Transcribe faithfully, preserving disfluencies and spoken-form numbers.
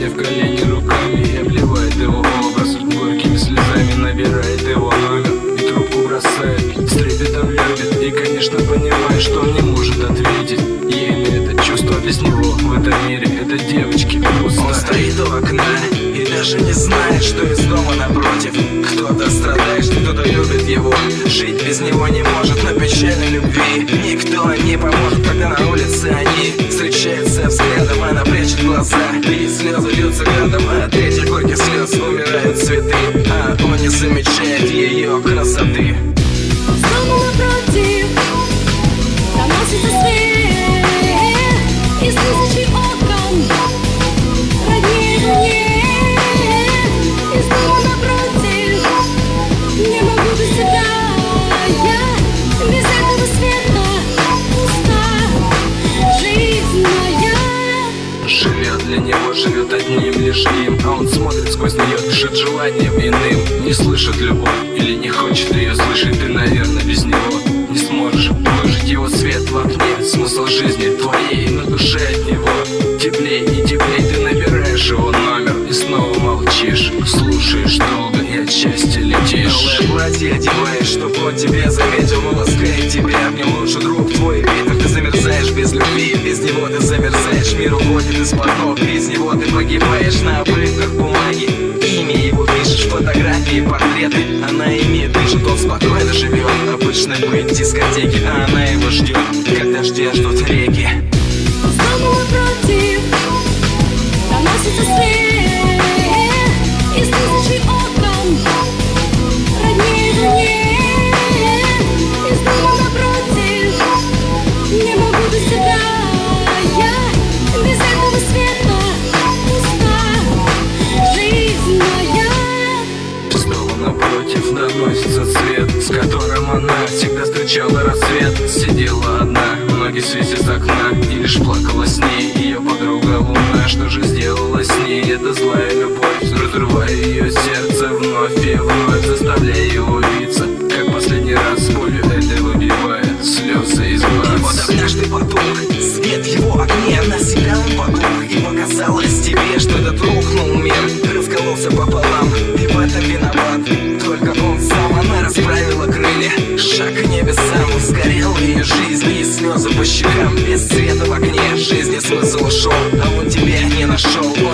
мне в колени руками и обливает его образ. Горькими слезами набирает его номер и трубку бросает. С трепетом любит и, конечно, понимает, что он не может ответить. Ей это чувство без него в этом мире этой девочки пусто. Он стоит у окна и даже не знает, что из дома напротив кто-то страдает, кто-то любит его. Жить без него не может, но печальной любви никто не поможет, когда на улице они встречаются взглядом. Она прячет глаза, и слезы льются градом, а от этих горьких слез умирают цветы, а он не замечает ее красоты. С дома напротив доносится свет из тысячи окон, роднее мне. Из дома напротив не могу без тебя я, без этого света пуста жизнь моя. Живет для него, живет одним лишь им, а он смотрит сквозь нее, дышит желанием иным. Не слышит любовь или не хочет ее слышать. Ты, наверное, без него не сможешь выжить его свет в окне. Смысл жизни твоей на душе от него теплей и теплей. Ты набираешь его номер и снова молчишь, слушаешь долго и от счастья летишь. Новое платье одеваешь, чтоб он тебе заметил, но ласкает тебя. В нем лучший друг твой ветер. Ты замерзаешь без любви, без него ты замерзаешь. Мир уходит из-под ног, без него ты погибаешь. На обрывках бумаги имя его пишешь, фотографии, портреты. Она ими дышит, он спокойно живет. Обычно быть в дискотеке, а она его ждет, как дождя ждут реки. С дома напротив доносится свет из тысячи окон, роднее мне. Из дома напротив не могу без тебя я, без этого света пуста жизнь моя. С дома напротив доносится цвет, с которым она всегда встречала рассвет. Сидела одна, ноги свесят с окна, и лишь плакала с ней ее подруга луна. Что же сделала с ней эта злая любовь, разрывая ее сердце вновь и вновь, заставляя ее убиться, как последний раз с болью этой выбивает слезы из глаз. И вот однажды потух свет его огне, на себя он потух, и показалось тебе, что этот рухнул мир, раскололся пополам, и в этом виноват только он сам. Она расправила крылья, шаг к небесам, сгорела ее жизнь, и слезы по щекам. Без света в окне жизни смысл ушел, а он тебя не нашел.